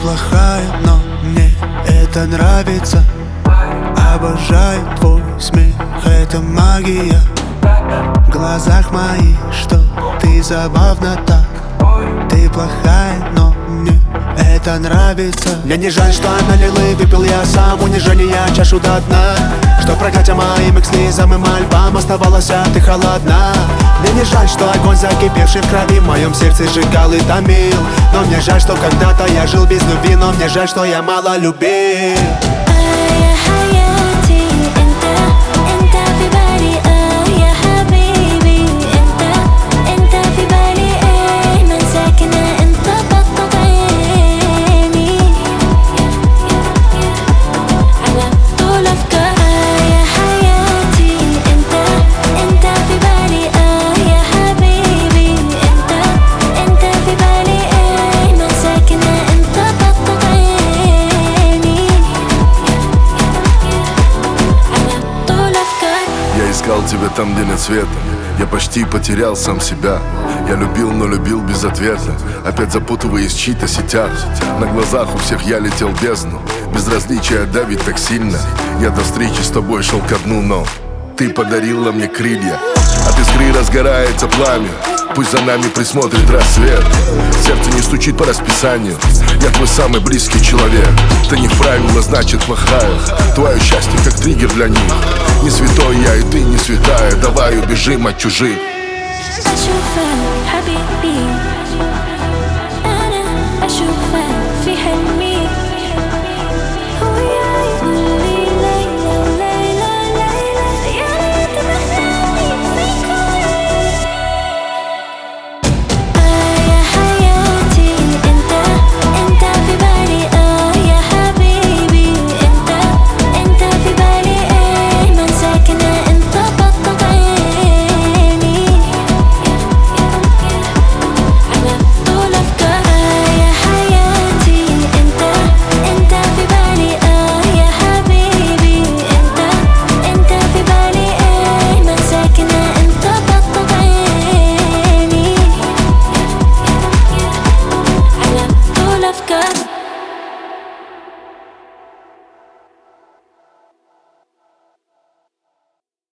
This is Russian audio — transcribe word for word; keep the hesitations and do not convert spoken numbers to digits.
плохая, но мне это нравится. Обожаю твой смех, это магия. В глазах моих, что ты забавна так. Ты плохая, но мне это нравится. Мне не жаль, что налил и выпил я сам унижение чашу до дна. Что проклятие моим их слезам и мольбам оставалась, а ты холодна. Мне не жаль, что огонь, закипевший в крови, в моем сердце сжигал и томил. Но мне жаль, что когда-то я жил без любви. Но мне жаль, что я мало любил. Искал тебя там, где нет света. Я почти потерял сам себя. Я любил, но любил без ответа. Опять запутываясь в чьих-то сетях. На глазах у всех я летел в бездну. Безразличие давит так сильно. Я до встречи с тобой шел ко дну, но ты подарила мне крылья. От искры разгорается пламя. Пусть за нами присмотрит рассвет. Сердце не стучит по расписанию. Я твой самый близкий человек. Ты не в правила, значит плохая. Твое счастье как триггер для них. Не святой я и ты не святая. Давай убежим от чужих.